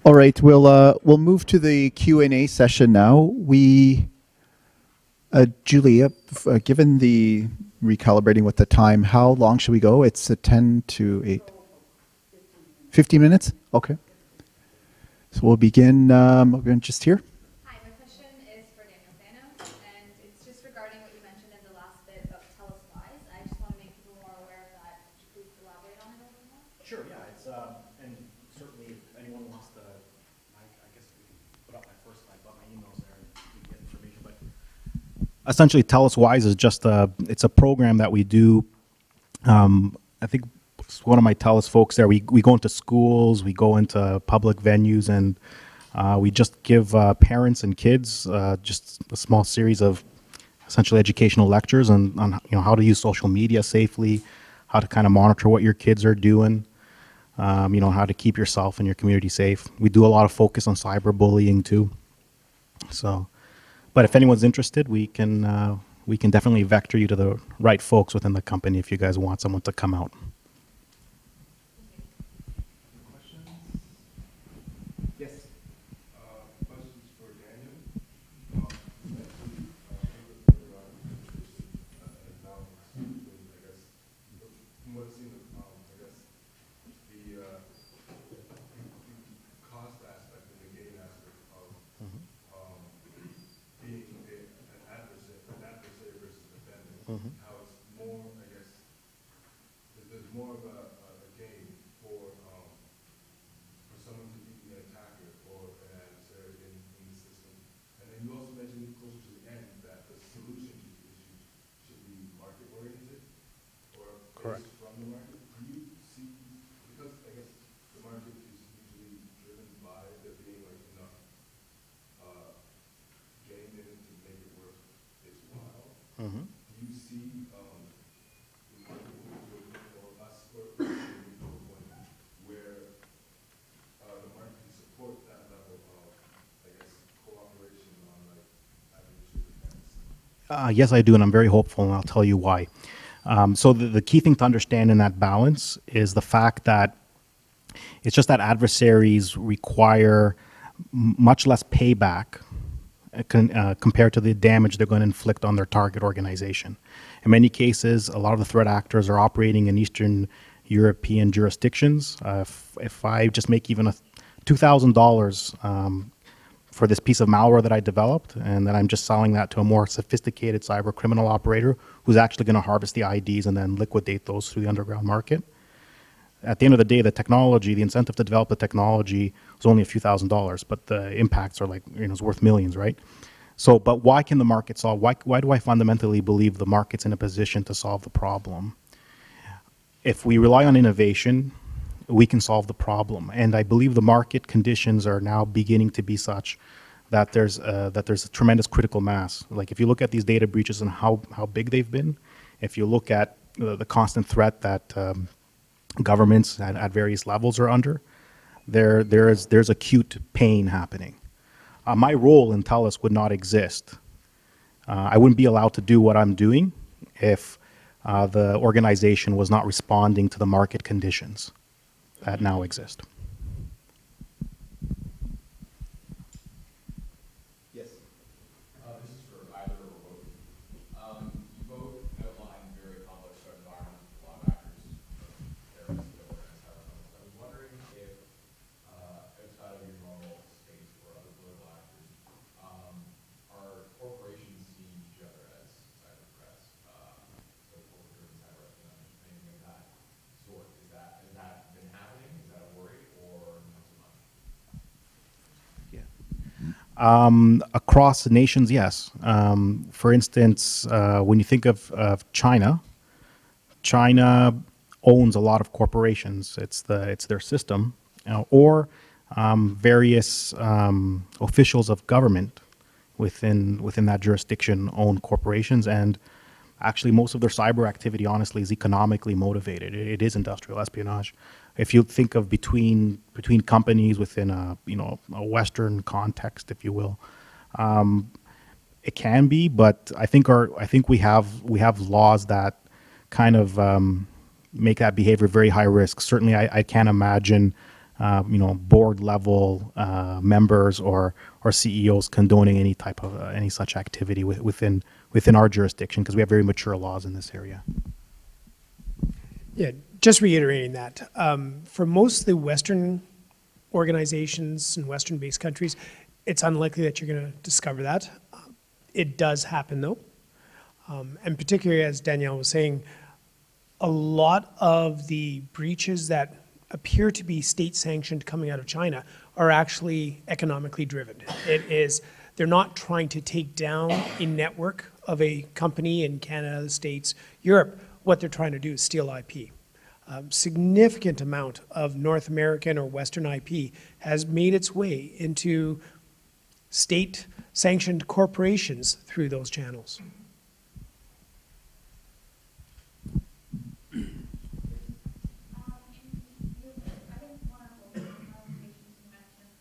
All right, we'll move to the Q&A session now. Julia, given the recalibrating with the time, how long should we go? It's 10 to 8. 15 minutes? Okay. So we'll begin just here. Hi, my question is for Daniel Thanos, and it's just regarding what you mentioned in the last bit about TELUS Wise. I just want to make people more aware of that. Could you please elaborate on it a little more? Sure, yeah. It's and certainly if anyone wants to, I guess we can put up I've got my emails there and you can get information. But essentially, TELUS Wise is just it's a program that we do. I think one of my TELUS folks there, we go into schools, we go into public venues, and we just give parents and kids just a small series of essentially educational lectures on how to use social media safely, how to kind of monitor what your kids are doing, how to keep yourself and your community safe. We do a lot of focus on cyberbullying too. So, but if anyone's interested, we can definitely vector you to the right folks within the company if you guys want someone to come out. How it's more, I guess, there's more of a game for someone to be an attacker or an adversary in the system. And then you also mentioned closer to the end that the solution to these issues should be market oriented or Correct. based from the market. Do you see, because I guess the market is usually driven by there being like enough game in it to make it worth its while. Mm-hmm. Do you see the market or us or to a point where the market can support that level of, I guess, cooperation on like having to defense? Yes, I do, and I'm very hopeful, and I'll tell you why. So the key thing to understand in that balance is the fact that it's just that adversaries require much less payback compared to the damage they're going to inflict on their target organization. In many cases, a lot of the threat actors are operating in Eastern European jurisdictions. If I just make even $2,000 for this piece of malware that I developed, and then I'm just selling that to a more sophisticated cyber criminal operator who's actually going to harvest the IDs and then liquidate those through the underground market. At the end of the day, the technology, the incentive to develop the technology was only a few $1,000s, but the impacts are it's worth millions, right? So, but why can the market solve? Why do I fundamentally believe the market's in a position to solve the problem? If we rely on innovation, we can solve the problem. And I believe the market conditions are now beginning to be such that there's a tremendous critical mass. Like if you look at these data breaches and how big they've been, if you look at the constant threat that governments at various levels are under, there's acute pain happening. My role in TELUS would not exist. I wouldn't be allowed to do what I'm doing if the organization was not responding to the market conditions that now exist. Yes. This is for either or both. You both outlined very complex threat environments with a lot of actors, terrorists, governments, I was wondering if, outside of your normal space or other political actors, are corporations seeing each other as cyber threats, so corporate-driven cyber espionage, anything of that sort? Has that been happening? Is that a worry, or not so much? Across the nations, yes. For instance, when you think of China, China owns a lot of corporations. It's their system, or various officials of government within that jurisdiction own corporations, and actually most of their cyber activity, honestly, is economically motivated. It is industrial espionage. If you think of between companies within a Western context, if you will, it can be. But I think we have laws that kind of make that behavior very high risk. Certainly, I can't imagine board level members or CEOs condoning any type of any such activity within our jurisdiction, because we have very mature laws in this area. Yeah, just reiterating that. For most of the Western organizations in Western-based countries, it's unlikely that you're going to discover that. It does happen, though. And particularly, as Danielle was saying, a lot of the breaches that appear to be state-sanctioned coming out of China are actually economically driven. They're not trying to take down a network of a company in Canada, the States, Europe. What they're trying to do is steal IP. Significant amount of North American or Western IP has made its way into state-sanctioned corporations through those channels. I think one of the conversations you mentioned,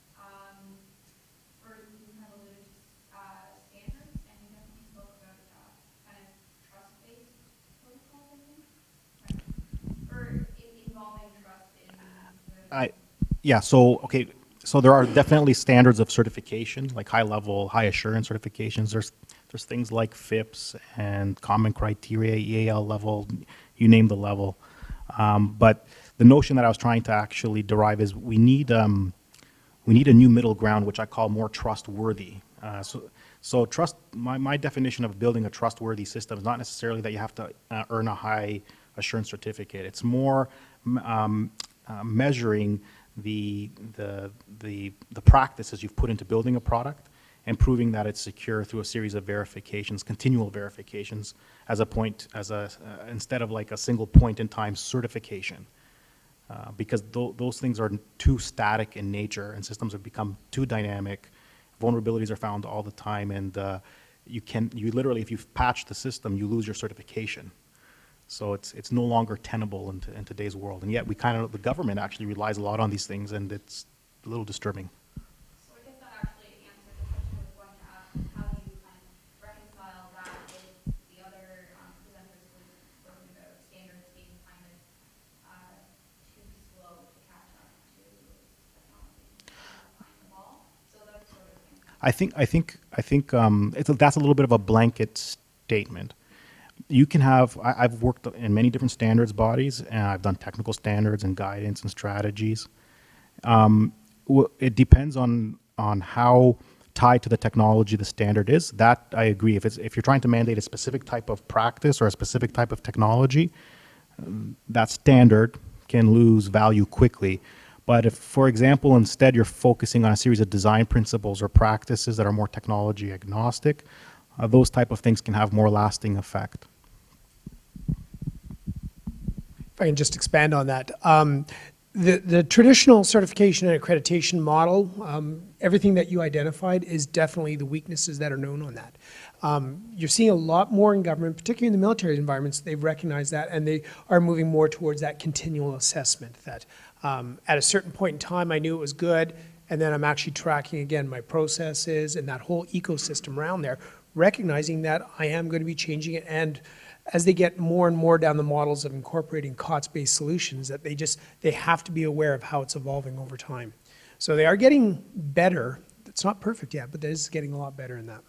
or you kind of alluded to standards, and you definitely spoke about kind of trust-based protocols, I think, or involving trust in the. Yeah, so, okay, so there are definitely standards of certification, like high level, high assurance certifications. There's things like FIPS and common criteria, EAL level, you name the level. But the notion that I was trying to actually derive is we need a new middle ground, which I call more trustworthy. So trust, my definition of building a trustworthy system is not necessarily that you have to earn a high assurance certificate. It's more measuring the practices you've put into building a product and proving that it's secure through a series of verifications, continual verifications, instead of like a single point in time certification. Because those things are too static in nature, and systems have become too dynamic. Vulnerabilities are found all the time, and you literally, if you've patched the system, you lose your certification. So it's no longer tenable in today's world, and yet the government actually relies a lot on these things, and it's a little disturbing. So I guess that actually answered the question I was going to ask, how do you kind of reconcile that with the other presenters who were spoken about standards being kind of too slow to catch up to technology behind the ball? So that's sort of I think that's a little bit of a blanket statement. You can have, I've worked in many different standards bodies, and I've done technical standards and guidance and strategies. It depends on how tied to the technology the standard is. That I agree. If you're trying to mandate a specific type of practice or a specific type of technology, that standard can lose value quickly. But if, for example, instead you're focusing on a series of design principles or practices that are more technology agnostic, those type of things can have more lasting effect. If I can just expand on that. The traditional certification and accreditation model, everything that you identified is definitely the weaknesses that are known on that. You're seeing a lot more in government, particularly in the military environments. They've recognized that, and they are moving more towards that continual assessment that at a certain point in time, I knew it was good, and then I'm actually tracking, again, my processes and that whole ecosystem around there, recognizing that I am going to be changing it. And as they get more and more down the models of incorporating COTS-based solutions, that they have to be aware of how it's evolving over time. So they are getting better. It's not perfect yet, but it is getting a lot better in that.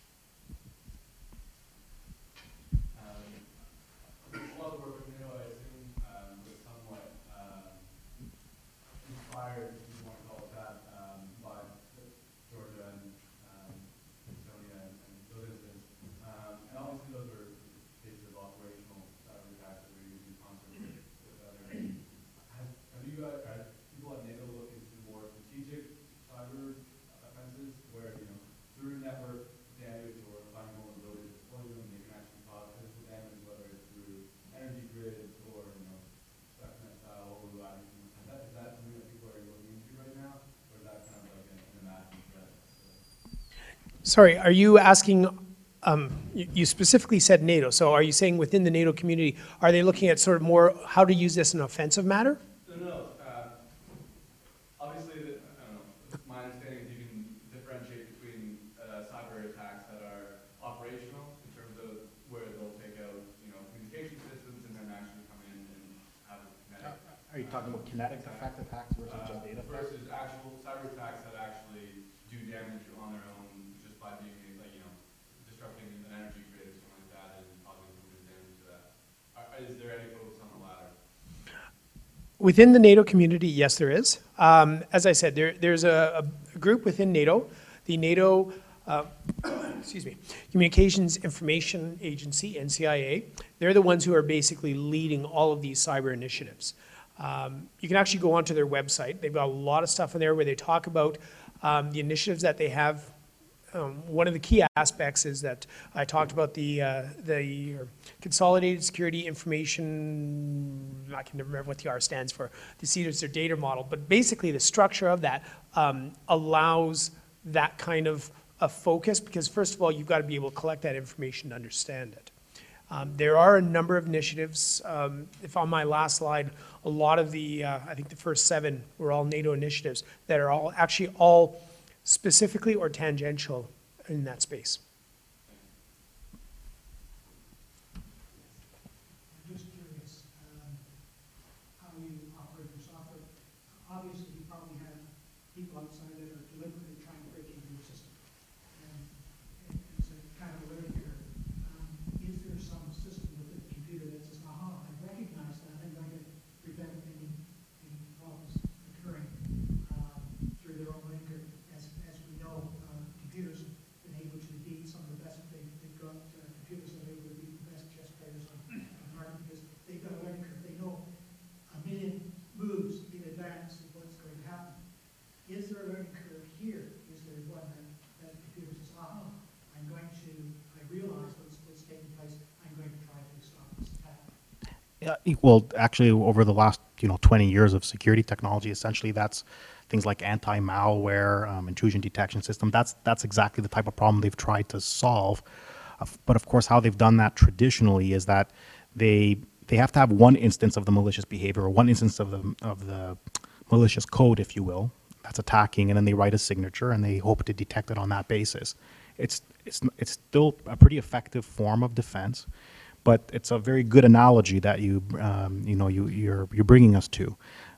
A lot of work with NATO, I assume, was somewhat inspired, if you want to call it that, by Georgia and Estonia and those incidents. And obviously those were cases of operational cyber attacks that were used in concert with other. Have you guys, people at NATO look into more strategic cyber offenses where, through network damage or finding vulnerabilities, deploy them, they can actually cause physical damage, whether it's through energy grids or, Stuxnet style overriding. Is that something that people are looking into right now? Or is that kind of like an imagined threat? Sorry, are you asking, you specifically said NATO, so are you saying within the NATO community, are they looking at sort of more how to use this in an offensive matter? No. Obviously, I don't know, my understanding is you can differentiate between cyber attacks that are operational in terms of where they'll take out, communication systems and then actually come in and have a kinetic. Are you talking about kinetic effect attacks versus just data theft? versus actual cyber attacks that actually do damage on their own just by being, like, you know, disrupting an energy grid or something like that and causing some damage to that. Is there any focus on the latter? Within the NATO community, yes, there is. As I said, there's a group within NATO, the NATO excuse me, Communications Information Agency, NCIA. They're the ones who are basically leading all of these cyber initiatives. You can actually go onto their website. They've got a lot of stuff in there where they talk about the initiatives that they have. One of the key aspects is that I talked about the Consolidated Security Information, I can never remember what the R stands for, the CEDAR's their data model, but basically the structure of that allows that kind of a focus, because first of all, you've got to be able to collect that information to understand it. There are a number of initiatives. If on my last slide, a lot of the, I think the first 7 were all NATO initiatives that are all actually all specifically or tangential in that space. I'm just curious how you operate your software. Obviously, you probably have people outside that are deliberately trying to break into your system. And it's a kind of a learning curve. Is there some system within the computer that says, aha, I recognize that, I'm going to prevent any problems occurring through their own learning curve? As we know, computers have been able to beat some of the best. They've got computers that are able to beat the best chess players on the market because they've got a learning curve. They know a million moves in advance of what's going to happen. Is there a learning curve here? Is there one that the computer says, aha, I realize what's taking place, I'm going to try to stop this attack? Yeah, well, actually, over the last 20 years of security technology, essentially that's things like anti-malware, intrusion detection system. That's exactly the type of problem they've tried to solve. But of course, how they've done that traditionally is that they have to have one instance of the malicious behavior, or one instance of the malicious code, if you will, that's attacking, and then they write a signature and they hope to detect it on that basis. It's still a pretty effective form of defense, but it's a very good analogy that you're bringing us to.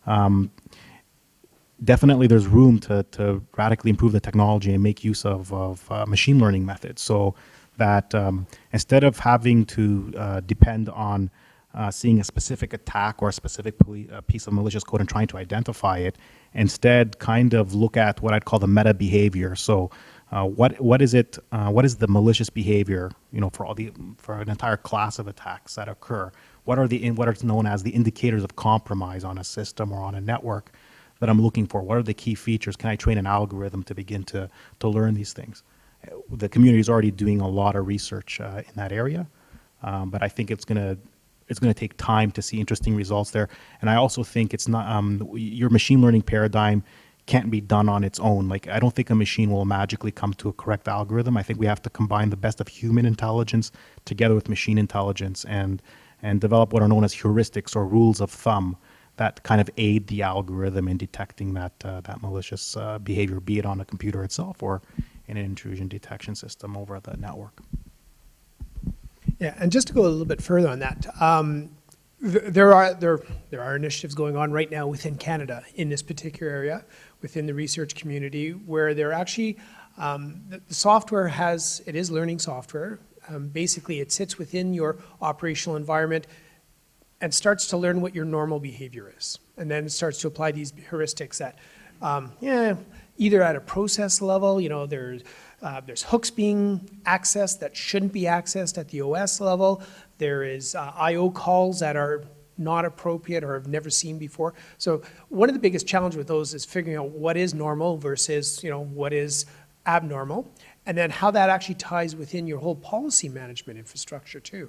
Definitely, there's room to radically improve the technology and make use of machine learning methods, so that instead of having to depend on seeing a specific attack or a specific piece of malicious code and trying to identify it, instead kind of look at what I'd call the meta behavior. So what is it? What is the malicious behavior? For an entire class of attacks that occur. What are what are known as the indicators of compromise on a system or on a network that I'm looking for? What are the key features? Can I train an algorithm to begin to learn these things? The community is already doing a lot of research in that area, but I think it's going to take time to see interesting results there. And I also think it's not your machine learning paradigm can't be done on its own. Like, I don't think a machine will magically come to a correct algorithm. I think we have to combine the best of human intelligence together with machine intelligence and develop what are known as heuristics or rules of thumb that kind of aid the algorithm in detecting that malicious behavior, be it on a computer itself or in an intrusion detection system over the network. Yeah, and just to go a little bit further on that, there are initiatives going on right now within Canada in this particular area, within the research community, where they're actually, the software it is learning software. Basically, it sits within your operational environment and starts to learn what your normal behavior is. And then it starts to apply these heuristics that, either at a process level, there's hooks being accessed that shouldn't be accessed at the OS level. There is I/O calls that are not appropriate or have never seen before. So one of the biggest challenges with those is figuring out what is normal versus what is abnormal, and then how that actually ties within your whole policy management infrastructure too.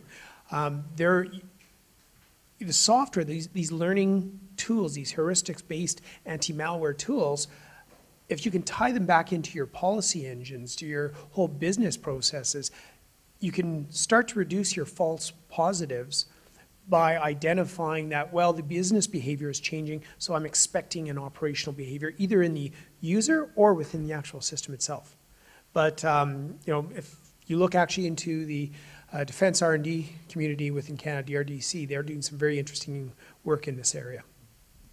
The software, these learning tools, these heuristics-based anti-malware tools, if you can tie them back into your policy engines, to your whole business processes, you can start to reduce your false positives by identifying that, well, the business behavior is changing, so I'm expecting an operational behavior, either in the user or within the actual system itself. But if you look actually into the defense R&D community within Canada, DRDC, they're doing some very interesting work in this area.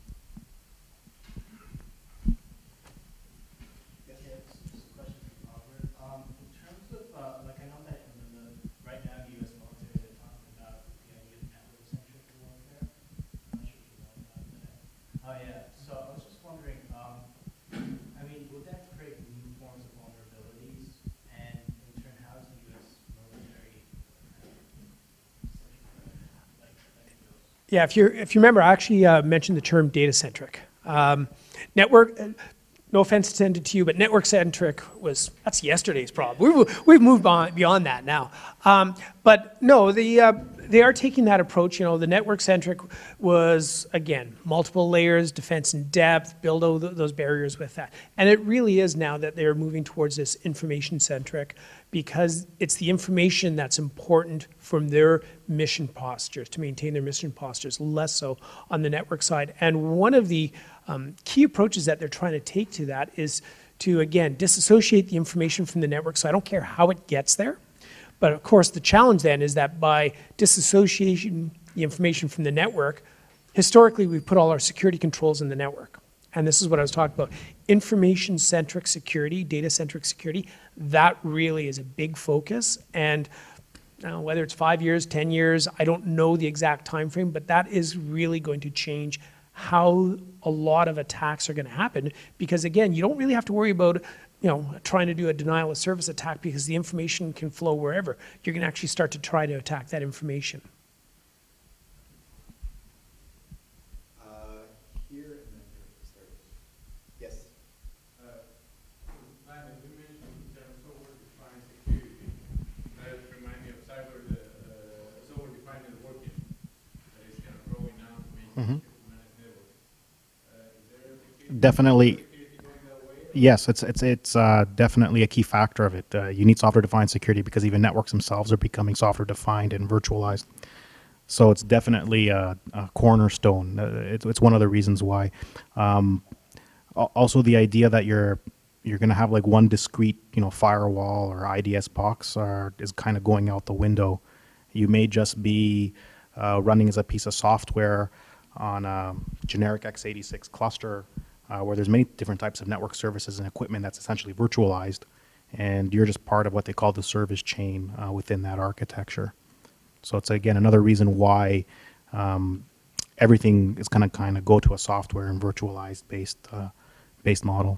Yeah, if you remember, I actually mentioned the term data-centric. Network, no offense intended to you, but network-centric that's yesterday's problem. We've moved on beyond that now. But no, they are taking that approach. You know, the network-centric was, again, multiple layers, defense in depth, build those barriers with that. And it really is now that they're moving towards this information-centric, because it's the information that's important from their mission postures, to maintain their mission postures, less so on the network side. And one of the key approaches that they're trying to take to that is to, again, disassociate the information from the network. So I don't care how it gets there. But of course, the challenge then is that by disassociating the information from the network, historically we've put all our security controls in the network. And this is what I was talking about. Information-centric security, data-centric security, that really is a big focus. And whether it's 5 years, 10 years, I don't know the exact time frame, but that is really going to change how a lot of attacks are going to happen. Because again, you don't really have to worry about trying to do a denial of service attack, because the information can flow wherever. You're going to actually start to try to attack that information. Here and then here. Yes. Simon, you mentioned software-defined security. That reminds me of software-defined networking that is kind of growing now to make managed networks. Is there a security Definitely. going that way? Yes, it's definitely a key factor of it. You need software-defined security because even networks themselves are becoming software-defined and virtualized. So it's definitely a cornerstone. It's one of the reasons why. Also, the idea that you're going to have like one discrete, firewall or IDS box is kind of going out the window. You may just be running as a piece of software on a generic x86 cluster, where there's many different types of network services and equipment that's essentially virtualized, and you're just part of what they call the service chain within that architecture. So it's, again, another reason why everything is going to kind of go to a software and virtualized based model.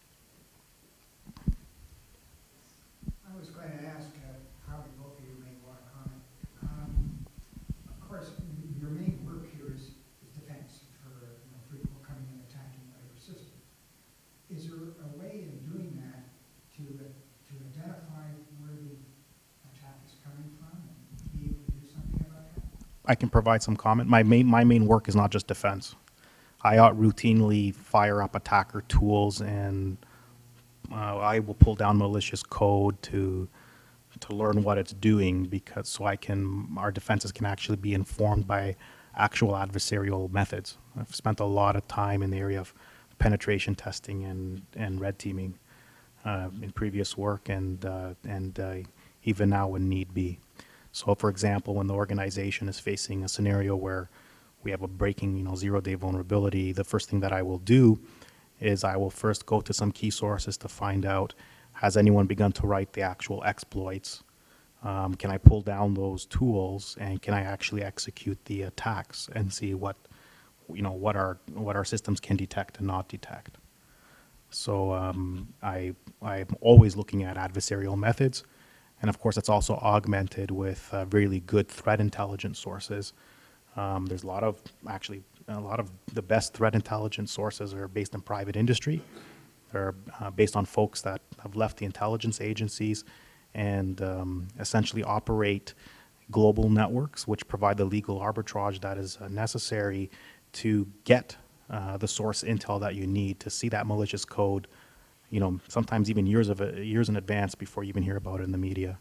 I was going to ask, probably both of you may want to comment. Of course, your main work here is defense for people coming and attacking whatever system. Is there a way in doing that to identify where the attack is coming from and be able to do something about that? I can provide some comment. My main work is not just defense. I routinely fire up attacker tools, and I will pull down malicious code to learn what it's doing, because our defenses can actually be informed by actual adversarial methods. I've spent a lot of time in the area of penetration testing and red teaming in previous work, and even now when need be. So, for example, when the organization is facing a scenario where we have a breaking, zero-day vulnerability, the first thing that I will do is I will first go to some key sources to find out, has anyone begun to write the actual exploits? Can I pull down those tools, and can I actually execute the attacks and see what our systems can detect and not detect? So I'm always looking at adversarial methods. And of course, it's also augmented with really good threat intelligence sources. There's a lot of the best threat intelligence sources are based in private industry. They're based on folks that have left the intelligence agencies and essentially operate global networks, which provide the legal arbitrage that is necessary to get the source intel that you need to see that malicious code, sometimes even years in advance before you even hear about it in the media.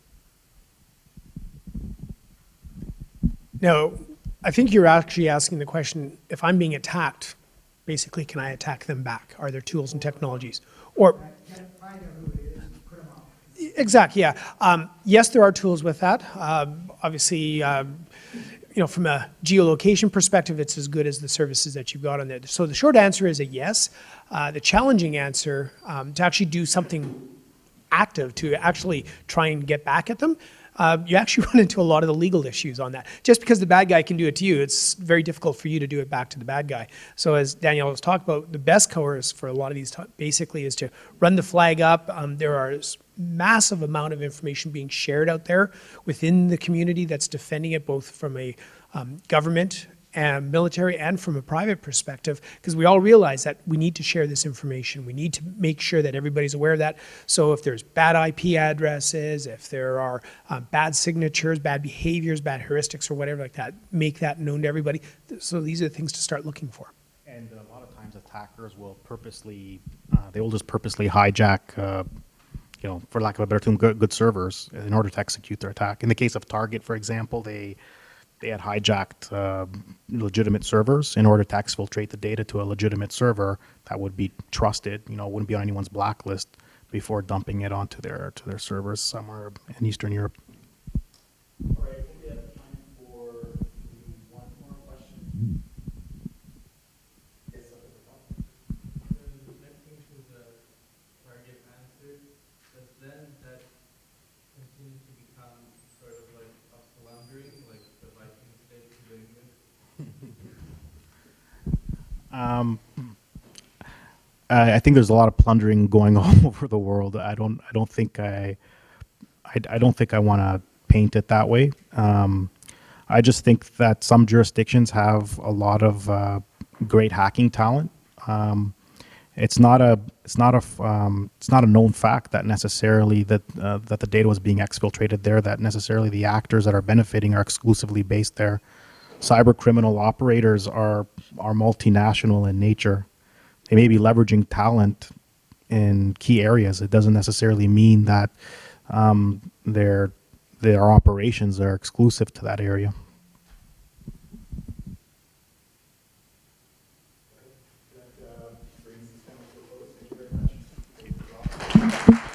Now, I think you're actually asking the question, if I'm being attacked, basically, can I attack them back? Are there tools and technologies? Or Find out who it is and put them out. exactly, yeah. Yes, there are tools with that. Obviously, from a geolocation perspective, it's as good as the services that you've got on there. So the short answer is a yes. The challenging answer, to actually do something active, to actually try and get back at them, you actually run into a lot of the legal issues on that. Just because the bad guy can do it to you, it's very difficult for you to do it back to the bad guy. So as Danielle was talking about, the best course for a lot of these basically is to run the flag up. There are massive amount of information being shared out there within the community that's defending it, both from a government and military and from a private perspective, because we all realize that we need to share this information. We need to make sure that everybody's aware of that. So if there's bad IP addresses, if there are bad signatures, bad behaviors, bad heuristics or whatever like that, make that known to everybody. So these are the things to start looking for. And a lot of times attackers will purposely, they will just purposely hijack, for lack of a better term, good servers in order to execute their attack. In the case of Target, for example, they had hijacked legitimate servers in order to exfiltrate the data to a legitimate server that would be trusted, wouldn't be on anyone's blacklist before dumping it onto their servers somewhere in Eastern Europe. All right, I think we have time for maybe one more question. Yes, up at the top. Connecting to the target answer, does then that continue to become sort of like a plundering, like the Viking state to the English? I think there's a lot of plundering going on over the world. I don't think I want to paint it that way. I just think that some jurisdictions have a lot of great hacking talent. It's not a known fact that necessarily that the data was being exfiltrated there, that necessarily the actors that are benefiting are exclusively based there. Cyber criminal operators are multinational in nature. They may be leveraging talent in key areas. It doesn't necessarily mean that their operations are exclusive to that area. That brings this panel to a close. Thank you very much.